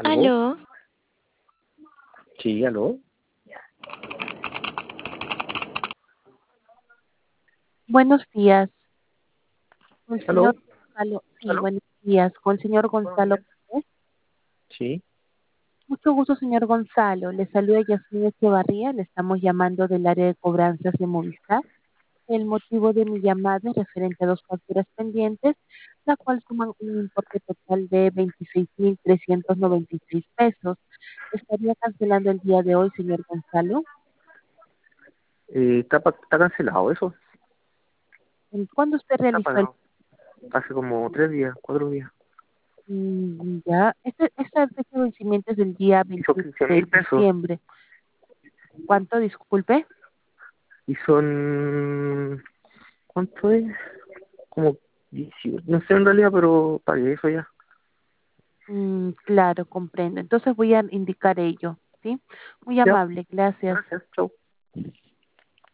¿Aló? Aló, Sí, aló. Buenos días, con el señor ¿Aló? Gonzalo. Sí, ¿Aló? buenos días, con el señor Buenos Gonzalo. días. Sí. Mucho gusto, señor Gonzalo. Le saluda Yasmín Echevarría. Le estamos llamando del área de cobranzas de Movistar. El motivo de mi llamada es referente a dos facturas pendientes, la cual suman un importe total de 26.396 pesos. ¿Estaría cancelando el día de hoy, señor Gonzalo? Está cancelado eso. ¿Cuándo usted Está realizó el... pagado. Hace como 3 días, 4 días. Ya, esta fecha de vencimiento es del día Hizo 28 15 de mil pesos. diciembre. ¿Cuánto, disculpe? Y son... ¿Cuánto es? Como 18. No sé en realidad, pero pagué eso ya. Claro, comprendo. Entonces voy a indicar ello, ¿sí? Muy Ya. amable, gracias. Gracias. Chau.